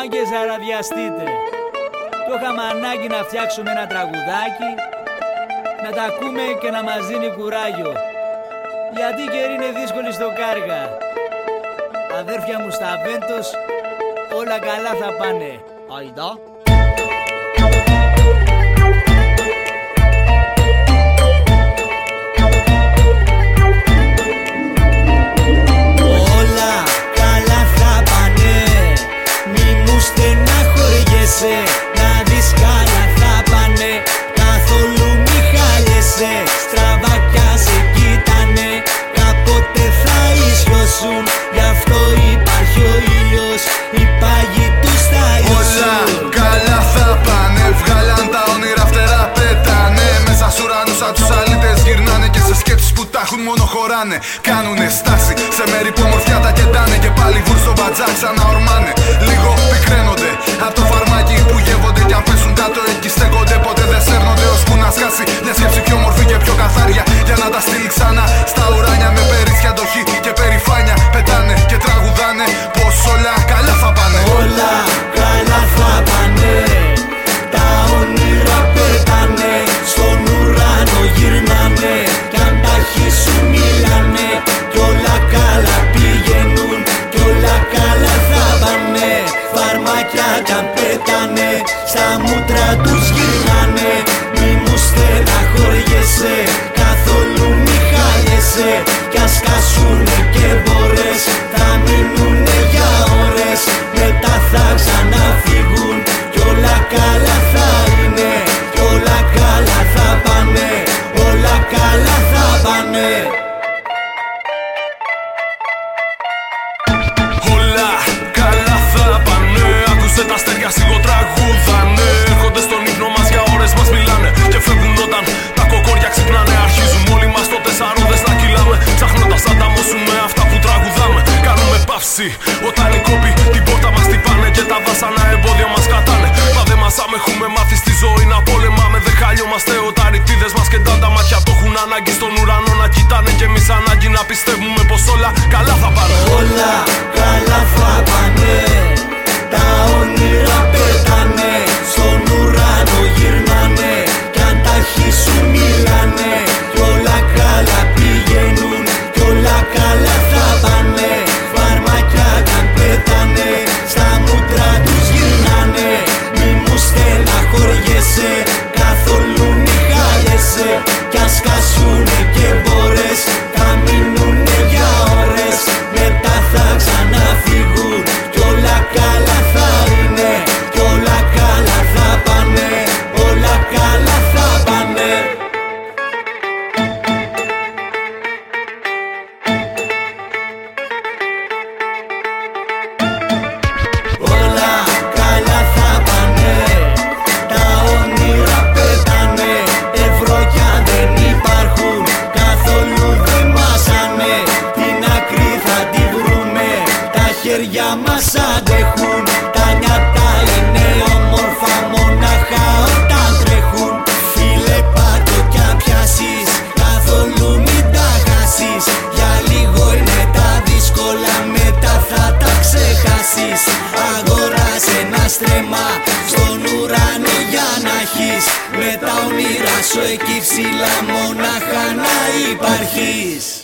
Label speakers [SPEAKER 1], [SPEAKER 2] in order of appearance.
[SPEAKER 1] μάγκες, αραδιαστείτε. Το είχαμε ανάγκη να φτιάξουμε ένα τραγουδάκι, να τα ακούμε και να μας δίνει κουράγιο. Γιατί η καιρή είναι δύσκολη στο Κάργα. Αδέρφια μου στα Βέντος, όλα καλά θα πάνε. Αϊντά.
[SPEAKER 2] Όλα καλά θα πάνε, μη μου στεναχωριέσαι. Να δεις καλά θα πάνε, καθόλου μη χάλεσαι. Στραβάκια σε κοίτανε, κάποτε θα ισιώσουν. Γι' αυτό υπάρχει ο ήλιος, οι πάγοι τους θα λιώσουν.
[SPEAKER 3] Όλα καλά θα πάνε, βγάλαν τα όνειρα φτερά πέτανε. Μέσα στους ουρανούς απ' τους αλήτες γυρνάνε και σε σκέψεις που τα έχουν μόνο χωράνε. Κάνουνε στάση σε μέρη που ομορφιά τα κεντάνε και πάλι βουρ στο μπατζά ξαναορμάνε. Λίγο πικραίνονται απ' το φαρμάκι που γεύονται κι αν πέσουν κάτω εκεί στέκονται. Ποτέ δεν σέρνονται ώσπου να σκάσει μια σκέψη πιο μορφή και πιο καθάρια για να τα στείλει ξανά στα ουράνια με περίσσια αντοχή και περηφάνεια. Πετάνε και τραγουδάνε πως όλα καλά θα πάνε.
[SPEAKER 2] Όλα καλά θα πάνε, τα όνειρα πετάνε. Στον ουρανό γυρνάνε κι αν τα σου μιλάνε. Κι όλα καλά πηγαίνουν, κι όλα καλά θα πάνε. Φαρμάκια κι αν πέτανε, στα μούτρα τους γυρνάνε. Μη μου στεναχωριέσαι, καθόλου μη χάλεσαι. Κι ας σκάσουνε και μπορές, θα μείνουνε για ώρες. Μετά θα ξαναφύγουν, κι όλα καλά θα είναι. Κι όλα καλά θα πάνε, όλα καλά θα πάνε.
[SPEAKER 3] Όλα καλά θα πάνε, άκουσε τα αστέρια σιγοτραγούδανε. Έρχονται στον ύπνο μας για ώρες μας μιλάνε και φεύγουν όταν τα κοκόρια ξυπνάνε. Αρχίζουν όλοι μας το τεσσαρόδες να κυλάμε, ψάχνοντας να ταμώσουμε αυτά που τραγουδάμε. Κάνουμε παύση όταν οι κόποι την πόρτα μας τυπάνε και τα βάσανα εμπόδια μας κατάνε. Μα δεν μας έχουμε μάθει στη ζωή να πολεμάμε. Δεν χαλιόμαστε όταν οι κτίδες μας κεντράνε. Τα μάτια το έχουν ανάγκη στον ουρανό να κοιτάνε και εμείς ανάγκη να πιστεύουμε πως όλα καλά θα πάνε.
[SPEAKER 2] Όλα καλά θα πάνε, τα όνειρα πετάνε. Στον ουρανό γυρνάνε κι αν τα σου μιλάνε. Κι όλα καλά πηγαίνουν, κι όλα καλά θα πάνε. Φαρμάκια κι αν πετάνε, στα μούτρα τους γυρνάνε. Μη μου στεναχωριέσαι, καθόλου μη χάλεσαι. Κι ας σκάσουνε και μπορές, θα μείνουνε για ώρες. Μετά θα ξαναφύγουν, κι όλα καλά θα είναι. Κι όλα καλά θα πάνε, όλα καλά θα πάνε. Όλα καλά θα πάνε, τα όνειρα πετάνε. Ευρώ κι αν δεν υπάρχουν, καθόλου δεν μάσανε. Την άκρη θα τη βρούμε, τα χέρια μας αντέχουν. Τα νιάτα είναι όμορφα μονάχα όταν τρέχουν. Φίλε πάρτο κι αν πιάσεις, καθόλου μην τα χάσεις. Για λίγο είναι τα δύσκολα, μετά θα τα ξεχάσεις. Αγόρασε ένα στρέμμα στον ουρανό για να έχεις. Με τα όνειρά σου εκεί ψηλά μονάχα να υπάρχεις.